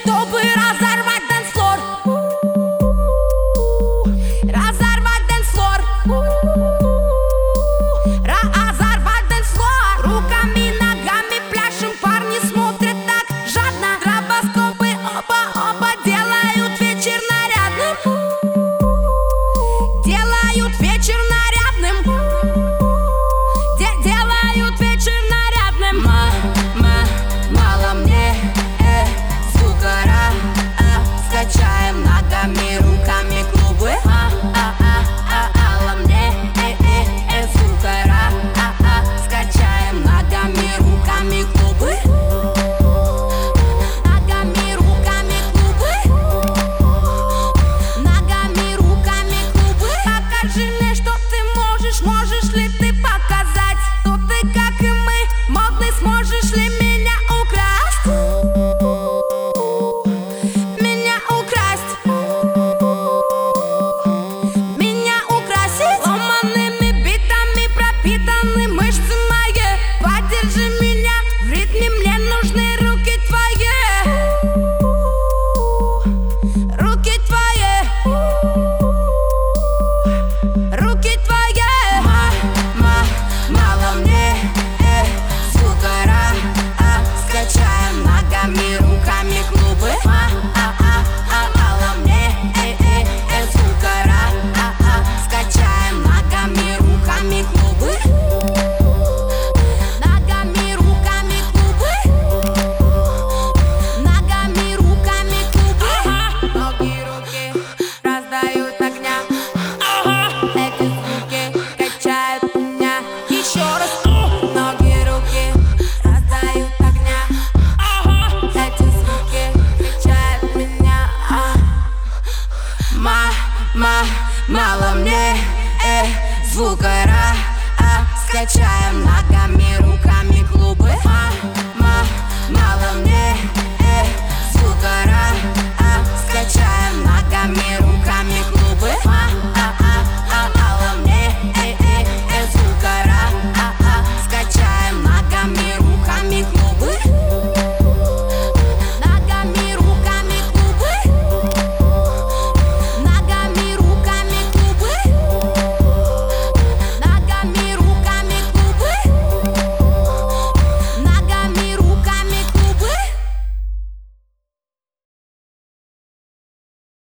чтобы разорвать дэнс-флор. Разорвать дэнс-флор. Разорвать дэнс-флор. Руками, ногами пляшем, парни смотрят так жадно. Стробоскопы оба делают вечер нарядным. Делают вечер нарядным. Делают вечер нарядным. Мало мне звукара. Скачаем ногами, руками клубы. Мало мне звукара. Скачаем ногами, руками клубы. Ногами, руками клубы. Ногами, руками клубы. Покажи мне, что ты можешь. Можешь ли ты показать, что ты, как и мы, модный? Сможешь ли меня украсть? Меня украсть. Меня украсить. Ломаными битами пропитаны мышцы мои. Поддержи меня в ритме, мне нужны руки твои. Руки твои. Руки твои. Мало мне звукара. Скачаем ногами, руками клубы. Мало мне звукара. Скачаем ногами, руками клубы. Ногами, руками клубы. Ногами, руками клубы. Ноги, руки раздают огня. Эти звуки качают меня. Еще раз. Ноги, руки раздают огня. Эти звуки качают меня. Мало мне звука.